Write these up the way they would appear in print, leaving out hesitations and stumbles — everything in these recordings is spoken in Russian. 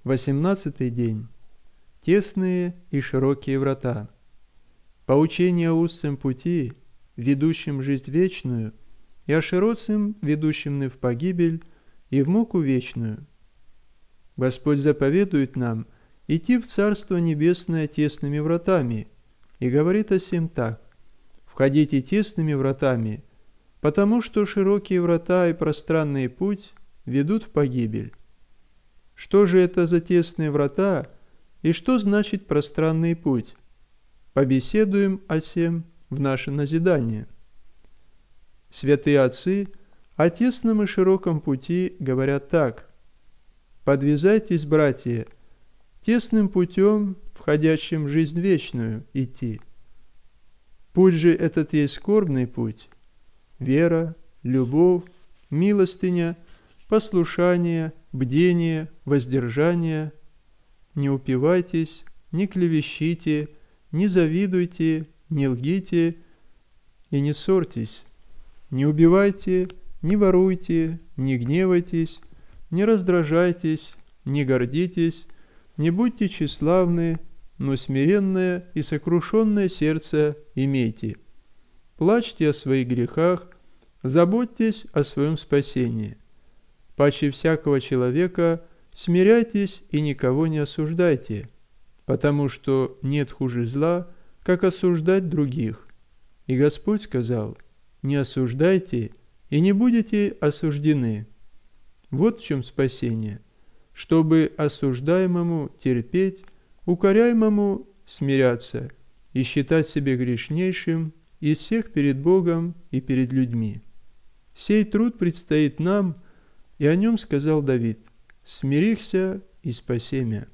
18-й день. Тесные и широкие врата. Поучение о узком пути, ведущем в жизнь вечную, и о широком, ведущем в погибель и в муку вечную. Господь заповедует нам идти в Царство Небесное тесными вратами, и говорит о сем так: «Входите тесными вратами, потому что широкие врата и пространный путь ведут в погибель». Что же это за тесные врата и что значит пространный путь? Побеседуем о сем в наше назидание. Святые отцы о тесном и широком пути говорят так: «Подвязайтесь, братья, тесным путем, входящим в жизнь вечную, идти. Путь же этот есть скорбный путь: вера, любовь, милостыня, послушание, бдение, воздержание. Не упивайтесь, не клевещите, не завидуйте, не лгите и не ссорьтесь. Не убивайте, не воруйте, не гневайтесь, не раздражайтесь, не гордитесь, не будьте тщеславны, но смиренное и сокрушенное сердце имейте. Плачьте о своих грехах, заботьтесь о своем спасении. Паче всякого человека смиряйтесь и никого не осуждайте, потому что нет хуже зла, как осуждать других. И Господь сказал: не осуждайте, и не будете осуждены». Вот в чем спасение: чтобы осуждаемому терпеть, укоряемому смиряться и считать себя грешнейшим из всех перед Богом и перед людьми. Сей труд предстоит нам, и о нем сказал Давид: «Смирихся и спасемя».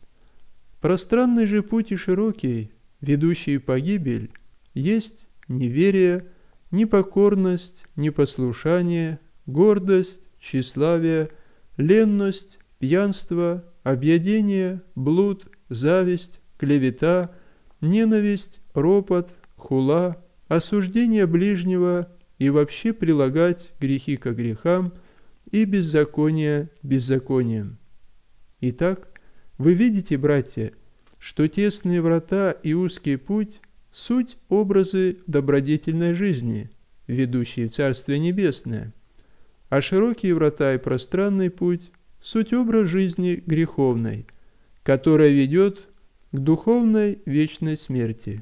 Пространный же путь и широкий, ведущий в погибель, есть неверие, непокорность, непослушание, гордость, тщеславие, ленность, пьянство, объедение, блуд, зависть, клевета, ненависть, ропот, хула, осуждение ближнего и вообще прилагать грехи ко грехам и беззаконие беззаконием. Итак, вы видите, братья, что тесные врата и узкий путь – суть образы добродетельной жизни, ведущие в Царствие Небесное, а широкие врата и пространный путь – суть образ жизни греховной, которая ведет к духовной вечной смерти.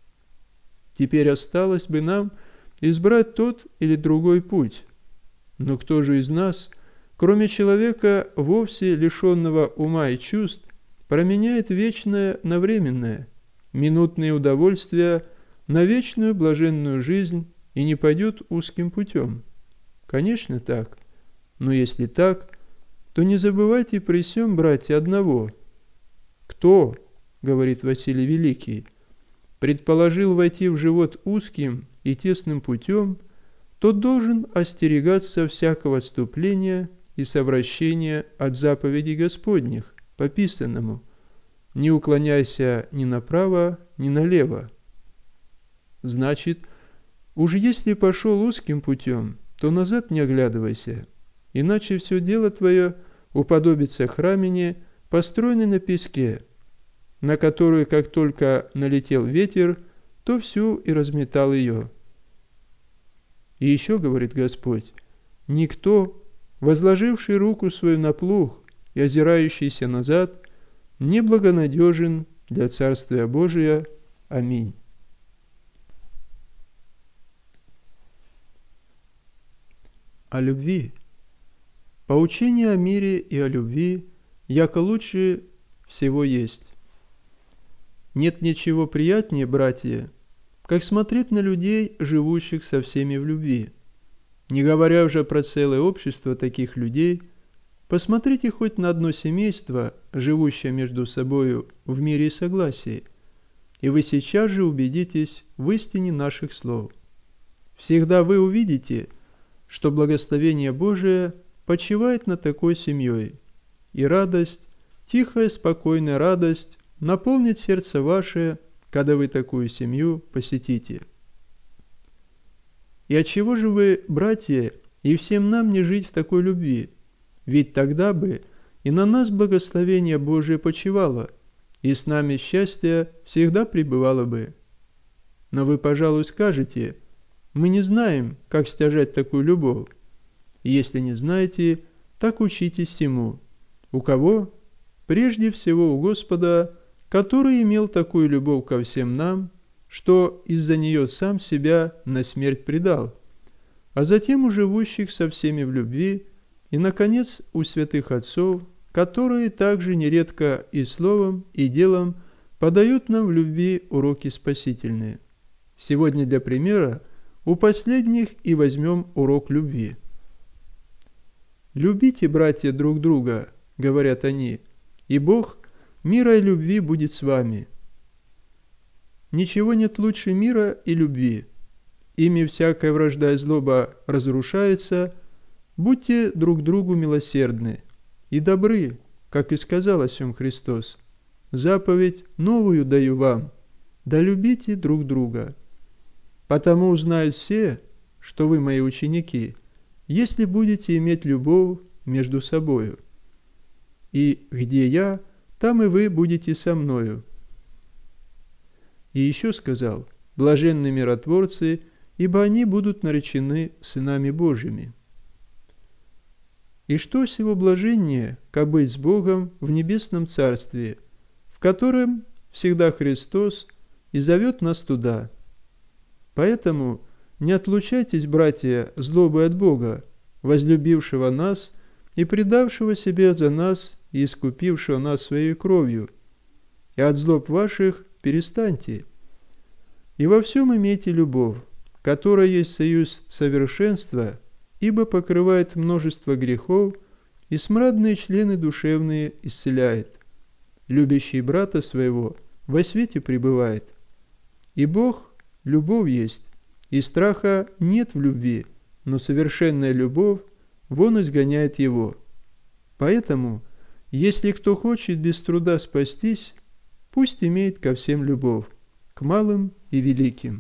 Теперь осталось бы нам избрать тот или другой путь. Но кто же из нас, кроме человека, вовсе лишенного ума и чувств, променяет вечное на временное, минутные удовольствия на вечную блаженную жизнь и не пойдет узким путем? Конечно, так. Но если так, то не забывайте при сем, братья, одного. Кто, говорит Василий Великий, предположил войти в живот узким и тесным путем, тот должен остерегаться всякого отступления и совращения от заповедей Господних, по писанному: «Не уклоняйся ни направо, ни налево». Значит, уж если пошел узким путем, то назад не оглядывайся, иначе все дело твое уподобится храмине, построенной на песке, на которую, как только налетел ветер, то всю и разметал ее. И еще говорит Господь: «Никто, возложивший руку свою на плуг и озирающийся назад, не благонадежен для Царствия Божия». Аминь. О любви. Поучение о мире и о любви, яко лучше всего есть. Нет ничего приятнее, братья, как смотреть на людей, живущих со всеми в любви. Не говоря уже про целое общество таких людей, посмотрите хоть на одно семейство, живущее между собою в мире и согласии, и вы сейчас же убедитесь в истине наших слов. Всегда вы увидите, что благословение Божие почивает над такой семьей, и радость, тихая, спокойная радость, наполнит сердце ваше, когда вы такую семью посетите. И отчего же вы, братья, и всем нам не жить в такой любви? Ведь тогда бы и на нас благословение Божие почивало, и с нами счастье всегда пребывало бы. Но вы, пожалуй, скажете: мы не знаем, как стяжать такую любовь. И если не знаете, так учитесь всему. У кого? Прежде всего у Господа, который имел такую любовь ко всем нам, что из-за нее сам себя на смерть предал, а затем у живущих со всеми в любви, и, наконец, у святых отцов, которые также нередко и словом, и делом подают нам в любви уроки спасительные. Сегодня для примера у последних и возьмем урок любви. «Любите, братья, друг друга, — говорят они, — и Бог мира и любви будет с вами». Ничего нет лучше мира и любви. Ими всякая вражда и злоба разрушается. Будьте друг другу милосердны и добры, как и сказал о сем Христос. Заповедь новую даю вам, да любите друг друга. Потому узнают все, что вы мои ученики, если будете иметь любовь между собою. И где я, там и вы будете со мною. И еще сказал: блаженны миротворцы, ибо они будут наречены сынами Божьими. И что сего блаженнее, как быть с Богом в небесном Царстве, в котором всегда Христос и зовет нас туда. Поэтому не отлучайтесь, братья, злобой от Бога, возлюбившего нас и предавшего себя за нас и искупившего нас своей кровью, и от злоб ваших перестаньте. И во всем имейте любовь, которая есть союз совершенства, ибо покрывает множество грехов и смрадные члены душевные исцеляет. Любящий брата своего во свете пребывает. И Бог – любовь есть, и страха нет в любви, но совершенная любовь вон изгоняет его. Поэтому, если кто хочет без труда спастись, пусть имеет ко всем любовь, к малым и великим.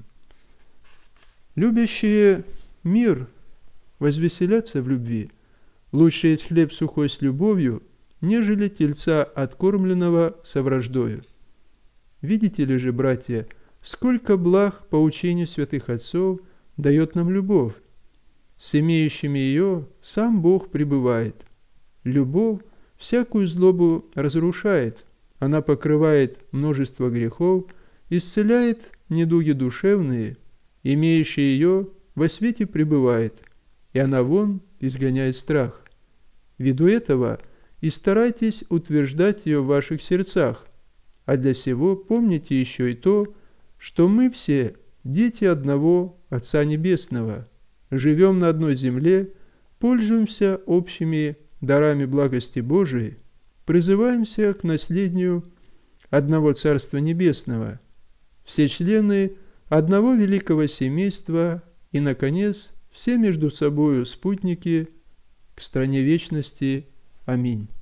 Любящие мир возвеселятся в любви. Лучше есть хлеб сухой с любовью, нежели тельца откормленного со враждою. Видите ли же, братья, сколько благ по учению святых отцов дает нам любовь. С имеющими ее сам Бог пребывает. Любовь всякую злобу разрушает, она покрывает множество грехов, исцеляет недуги душевные, имеющий ее во свете пребывает, и она вон изгоняет страх. Ввиду этого и старайтесь утверждать ее в ваших сердцах, а для сего помните еще и то, что мы все дети одного Отца Небесного, живем на одной земле, пользуемся общими дарами благости Божией, призываемся к наследию одного Царства Небесного, все члены одного великого семейства и, наконец, все между собою спутники к стране вечности. Аминь.